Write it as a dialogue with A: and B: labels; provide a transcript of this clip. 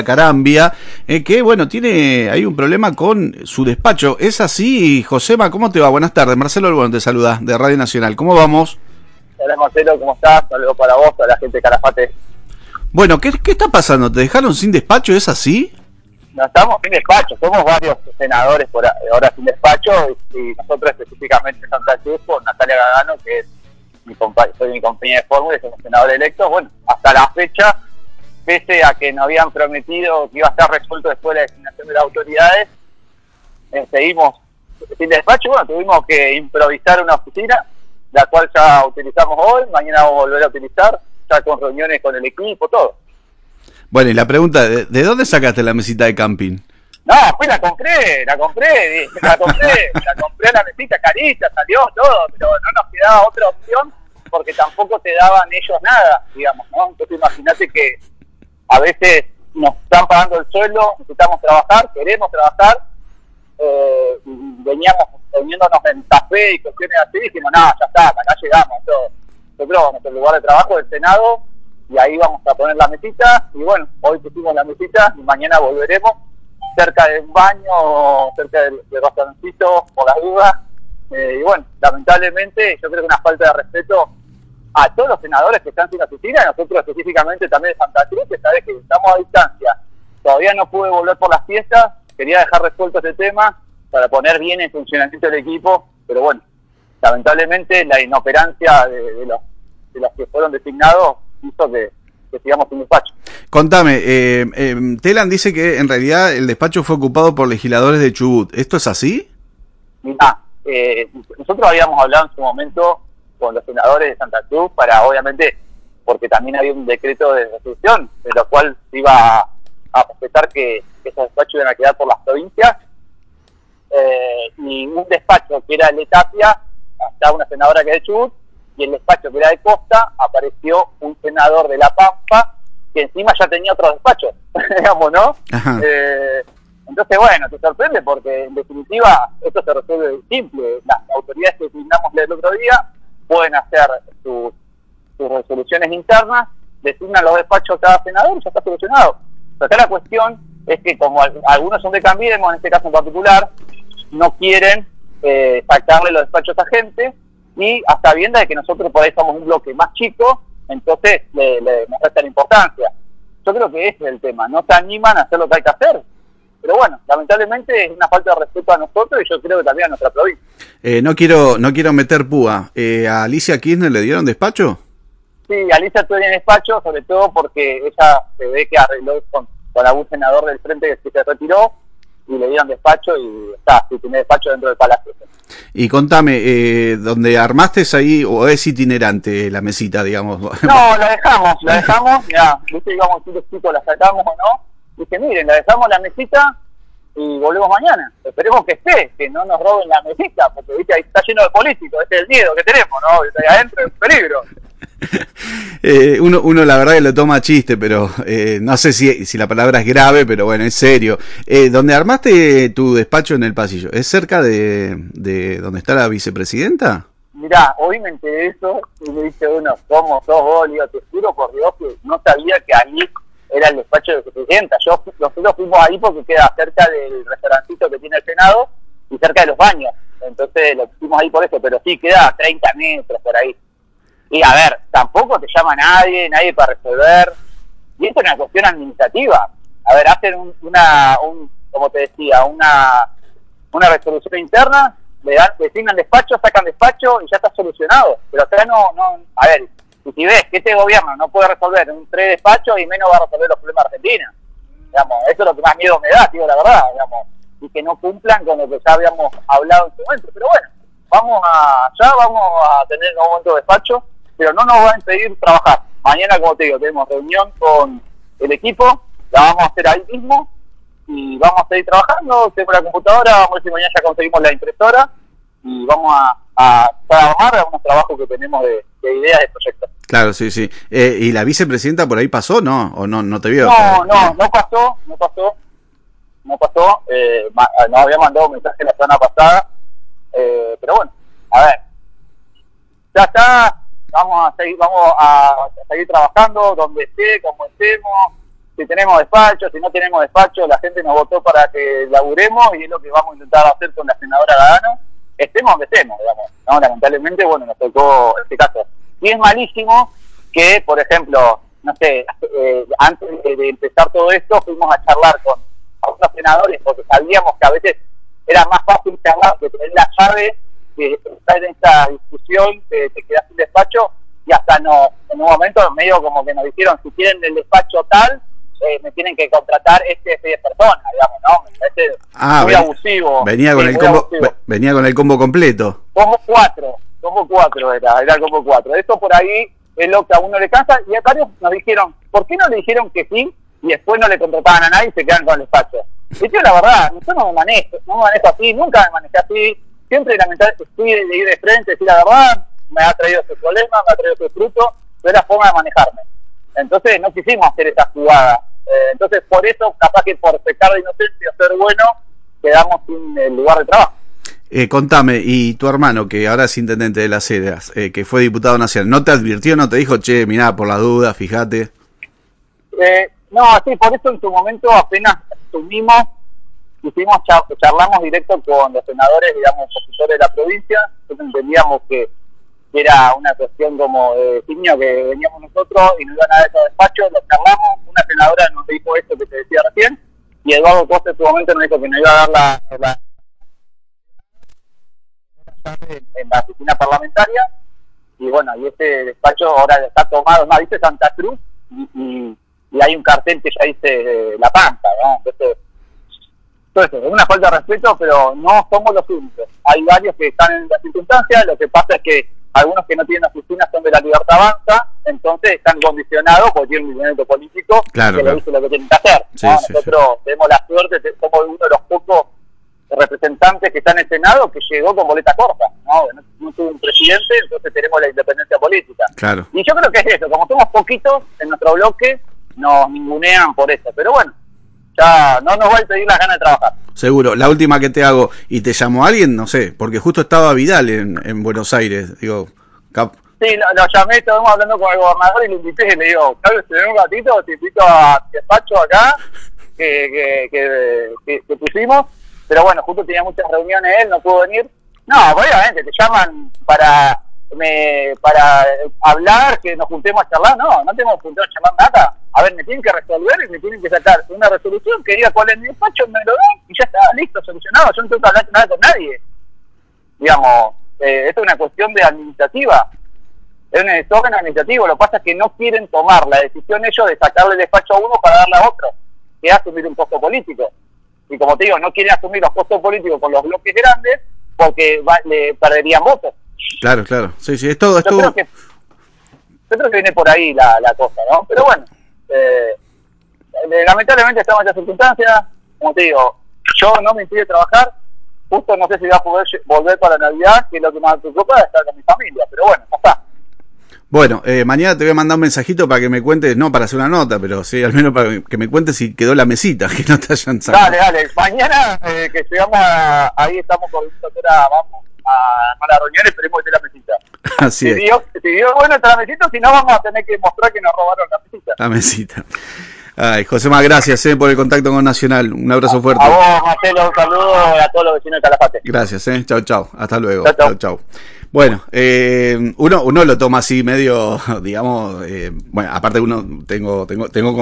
A: Carambia, que bueno, hay un problema con su despacho. ¿Es así, Josema? ¿Cómo te va? Buenas tardes. Marcelo Albón te saluda, de Radio Nacional. ¿Cómo vamos?
B: Hola Marcelo, ¿cómo estás? Saludos para vos, para la gente de Calafate.
A: Bueno, ¿qué está pasando? ¿Te dejaron sin despacho? ¿Es así?
B: No estamos sin despacho, somos varios senadores por ahora sin despacho, y nosotros específicamente Santa Cruz con Natalia Gagano, que es soy mi compañera de fórmula y somos senadores electos. Bueno, hasta la fecha, pese a que nos habían prometido que iba a estar resuelto después de la designación de las autoridades, seguimos sin despacho. Bueno, tuvimos que improvisar una oficina, la cual ya utilizamos hoy, mañana vamos a volver a utilizar, ya con reuniones con el equipo, todo.
A: Bueno, y la pregunta, ¿de dónde sacaste la mesita de camping?
B: No, pues la compré la mesita carita, salió todo, pero no nos quedaba otra opción porque tampoco te daban ellos nada, digamos, ¿no? Entonces imagínate que a veces nos están pagando el sueldo, necesitamos trabajar, queremos trabajar, veníamos reuniéndonos en café y cuestiones así, y dijimos, no, ya está, acá llegamos, todo. Nosotros, nuestro lugar de trabajo del Senado, y ahí vamos a poner la mesita, y bueno, hoy pusimos la mesita, y mañana volveremos, cerca del baño, cerca del restaurancito, por las dudas, y bueno, lamentablemente, yo creo que una falta de respeto a todos los senadores que están sin oficina, nosotros específicamente también de Santa Cruz, que sabés que estamos a distancia. Todavía no pude volver por las fiestas, quería dejar resuelto este tema para poner bien en funcionamiento el equipo, pero bueno, lamentablemente la inoperancia de los que fueron designados hizo que sigamos sin despacho.
A: Contame, Telan dice que en realidad el despacho fue ocupado por legisladores de Chubut. ¿Esto es así?
B: Mirá, nosotros habíamos hablado en su momento con los senadores de Santa Cruz para, obviamente, porque también había un decreto de resolución, de lo cual se iba a respetar que esos despachos iban a quedar por las provincias, y un despacho que era de Tapia, estaba una senadora que es de Chubut, y el despacho que era de Costa, apareció un senador de La Pampa, que encima ya tenía otro despacho, digamos, ¿no? Entonces, bueno, te sorprende porque, en definitiva, esto se resuelve simple. Las autoridades que designamos el otro día pueden hacer sus resoluciones internas, designan los despachos a cada senador y ya está solucionado. Pero acá la cuestión es que, como algunos son de Cambiemos, en este caso en particular, no quieren sacarle los despachos a gente, y hasta viendo de que nosotros por ahí somos un bloque más chico, entonces nos resta la importancia. Yo creo que ese es el tema, no se animan a hacer lo que hay que hacer, pero bueno, lamentablemente es una falta de respeto a nosotros y yo creo que también a nuestra provincia.
A: No quiero meter púa. ¿A Alicia Kirchner le dieron despacho?
B: Sí, Alicia tuvo en despacho, sobre todo porque ella se ve que arregló con algún senador del frente que se retiró y le dieron despacho y está, sí, tiene despacho dentro del palacio.
A: Y contame, ¿dónde armaste ahí o es itinerante la mesita, digamos?
B: No, la dejamos, mirá, viste, digamos, si los chicos la sacamos o no, dije, miren, la dejamos la mesita y volvemos mañana. Esperemos que esté, que no nos roben la mesita, porque viste, ahí está lleno de políticos, ese es el miedo que tenemos, ¿no? Ahí adentro es un peligro.
A: Uno la verdad que lo toma a chiste, pero no sé si la palabra es grave, pero bueno, es serio. ¿Dónde armaste tu despacho en el pasillo? ¿Es cerca de donde está la vicepresidenta?
B: Mirá, hoy me enteré de eso y me dice uno, ¿cómo sos vos? Digo, te juro por Dios que no sabía que ahí era el despacho de la vicepresidenta. Nosotros fuimos ahí porque queda cerca del restaurancito que tiene el Senado y cerca de los baños. Entonces lo pusimos ahí por eso, pero sí, queda a 30 metros por ahí. Y a ver, tampoco te llama nadie para resolver. Y esto es una cuestión administrativa. A ver, hacen como te decía, una resolución interna, designan despacho, sacan despacho y ya está solucionado. Pero acá no, a ver, y si ves que este gobierno no puede resolver un 3 despachos y menos va a resolver los problemas de Argentina. Digamos, eso es lo que más miedo me da, digo la verdad, digamos, y que no cumplan con lo que ya habíamos hablado en su momento. Pero bueno, vamos a tener un momento de despacho, pero no nos va a impedir trabajar. Mañana, como te digo, tenemos reunión con el equipo, la vamos a hacer ahí mismo y vamos a seguir trabajando. Tengo la computadora, vamos a ver si mañana ya conseguimos la impresora y vamos a trabajar algunos trabajos que tenemos de ideas de proyectos.
A: Claro, sí. ¿Y la vicepresidenta por ahí pasó, no? ¿O no te vio?
B: No pasó. Nos había mandado un mensaje la semana pasada, pero bueno, a ver, ya está. Vamos a seguir trabajando donde esté, como estemos, si tenemos despacho, si no tenemos despacho, la gente nos votó para que laburemos y es lo que vamos a intentar hacer con la senadora Gadano, estemos donde estemos, digamos, ¿no? Lamentablemente, bueno, nos tocó este caso. Y es malísimo que, por ejemplo, no sé, antes de empezar todo esto, fuimos a charlar con algunos senadores porque sabíamos que a veces era más fácil charlar que tener la llave que estar en esta discusión, que te quedas sin despacho, y hasta en un momento medio como que nos dijeron, si quieren el despacho tal, me tienen que contratar este de personas, digamos, ¿no? Me parece muy abusivo.
A: Venía con el combo completo.
B: Combo 4 era el combo 4. Eso por ahí es lo que a uno le cansa, y a varios nos dijeron, ¿por qué no le dijeron que sí y después no le contrataban a nadie y se quedan con el despacho? Y yo, la verdad, yo no me manejo así, nunca me manejé así, siempre lamentablemente fui de ir de frente, decir la verdad, me ha traído ese problema, me ha traído ese fruto, pero era forma de manejarme. Entonces no quisimos hacer esa jugada. Entonces por eso, capaz que por pecar de inocencia o ser bueno, quedamos sin el lugar de trabajo.
A: Contame, y tu hermano, que ahora es intendente de Las Heras, que fue diputado nacional, ¿no te advirtió, no te dijo, che, mirá, por la duda, fíjate?
B: No, sí, por eso en su momento apenas asumimos, charlamos directo con los senadores, digamos, opositores de la provincia. Entonces entendíamos que era una cuestión como de designio que veníamos nosotros y no iban a dar esos despachos, lo charlamos, una senadora nos dijo esto que te decía recién, y Eduardo Costa en su momento nos dijo que nos iba a dar en la oficina parlamentaria, y bueno, y ese despacho ahora está tomado, no, dice Santa Cruz, y hay un cartel que ya dice La Pampa, ¿no? Entonces, es una falta de respeto, pero no somos los únicos. Hay varios que están en las circunstancias, lo que pasa es que algunos que no tienen oficinas son de la Libertad Avanza, entonces están condicionados porque tienen un movimiento político que le dice lo que tienen que hacer, ¿no? Sí, nosotros tenemos la suerte, somos uno de los pocos representantes que está en el Senado que llegó con boleta corta, no tuvo un presidente, entonces tenemos la independencia política.
A: Claro.
B: Y yo creo que es eso, como somos poquitos en nuestro bloque, nos ningunean por eso, pero bueno, ya no nos va a impedir las ganas de trabajar.
A: Seguro. La última que te hago, ¿y te llamó alguien? No sé, porque justo estaba Vidal en Buenos Aires, digo...
B: Sí, lo llamé, estábamos hablando con el gobernador y le invité y le digo, Carlos, te ven un ratito, te invito a despacho acá, que pusimos, pero bueno, justo tenía muchas reuniones él, no pudo venir. No, obviamente, te llaman para hablar, que nos juntemos a charlar, no tenemos juntado a charlar nada. A ver, me tienen que resolver y me tienen que sacar una resolución que diga cuál es mi despacho, me lo dan y ya está, listo, solucionado, yo no tengo que hablar nada con nadie. Digamos, esto es una cuestión de administrativa, es un desorden administrativo, lo que pasa es que no quieren tomar la decisión ellos de sacarle el despacho a uno para darle a otro, que es asumir un costo político. Y como te digo, no quieren asumir los costos políticos con los bloques grandes porque le perderían votos.
A: Claro, sí, es todo.
B: Yo creo que viene por ahí la cosa, ¿no? Pero bueno, lamentablemente estamos en esta circunstancia, como te digo, yo no me impide trabajar, justo no sé si voy a poder volver para Navidad, que es lo que más me preocupa, es estar con mi familia, pero bueno, ya está.
A: Bueno, mañana te voy a mandar un mensajito para que me cuentes, no para hacer una nota, pero sí, al menos para que me cuentes si quedó la mesita, que no te hayan sacado.
B: Dale, mañana que llegamos ahí estamos con la vamos a la reunión, esperemos que esté la mesita.
A: Así es.
B: Si Dios bueno está la mesita, si no vamos a tener que mostrar que nos robaron la mesita.
A: La mesita. Ay, Josema, gracias por el contacto con Nacional, un abrazo fuerte.
B: A vos, Marcelo, un saludo a todos los vecinos de Calafate.
A: Gracias, chau, hasta luego.
B: Chau.
A: Bueno, uno lo toma así medio, digamos, bueno, aparte tengo